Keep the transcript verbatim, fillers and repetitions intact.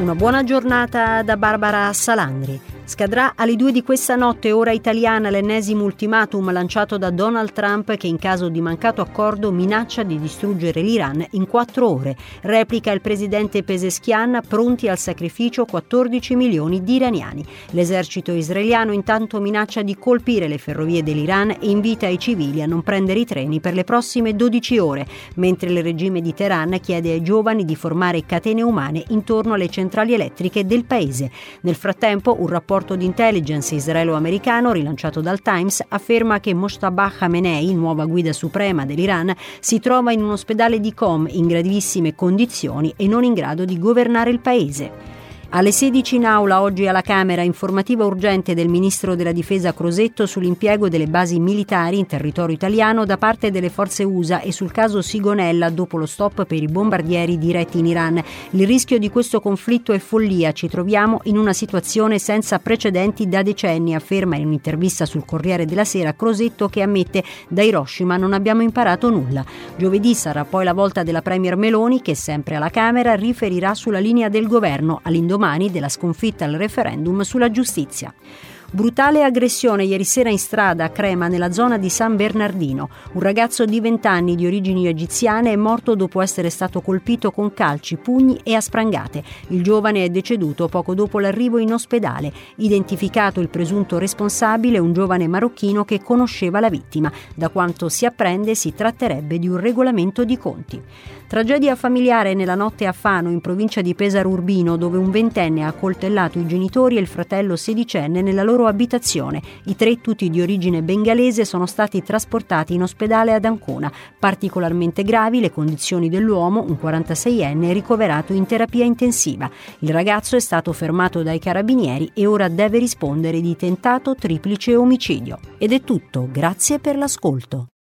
Una buona giornata da Barbara Salandri. Scadrà alle due di questa notte, ora italiana, l'ennesimo ultimatum lanciato da Donald Trump che in caso di mancato accordo minaccia di distruggere l'Iran in quattro ore. Replica il presidente Pezeshkian, pronti al sacrificio quattordici milioni di iraniani. L'esercito israeliano intanto minaccia di colpire le ferrovie dell'Iran e invita i civili a non prendere i treni per le prossime dodici ore, mentre il regime di Teheran chiede ai giovani di formare catene umane intorno alle centrali elettriche del paese. Nel frattempo, un rapporto di intelligence israelo-americano rilanciato dal Times afferma che Mojtaba Khamenei, nuova guida suprema dell'Iran, si trova in un ospedale di Qom in gravissime condizioni e non in grado di governare il paese. Alle sedici in aula oggi alla Camera informativa urgente del ministro della Difesa Crosetto sull'impiego delle basi militari in territorio italiano da parte delle forze U S A e sul caso Sigonella dopo lo stop per i bombardieri diretti in Iran. Il rischio di questo conflitto è follia, ci troviamo in una situazione senza precedenti da decenni, afferma in un'intervista sul Corriere della Sera Crosetto, che ammette: da Hiroshima non abbiamo imparato nulla. Giovedì sarà poi la volta della premier Meloni che, sempre alla Camera, riferirà sulla linea del governo all'indomani della sconfitta al referendum sulla giustizia. Brutale aggressione ieri sera in strada a Crema, nella zona di San Bernardino. Un ragazzo di venti anni di origini egiziane è morto dopo essere stato colpito con calci, pugni e a sprangate. Il giovane è deceduto poco dopo l'arrivo in ospedale. Identificato il presunto responsabile, un giovane marocchino che conosceva la vittima. Da quanto si apprende si tratterebbe di un regolamento di conti. Tragedia familiare nella notte a Fano, in provincia di Pesaro Urbino, dove un ventenne ha accoltellato i genitori e il fratello sedicenne nella loro abitazione. I tre, tutti di origine bengalese, sono stati trasportati in ospedale ad Ancona. Particolarmente gravi le condizioni dell'uomo, un quarantaseienne ricoverato in terapia intensiva. Il ragazzo è stato fermato dai carabinieri e ora deve rispondere di tentato triplice omicidio. Ed è tutto, grazie per l'ascolto.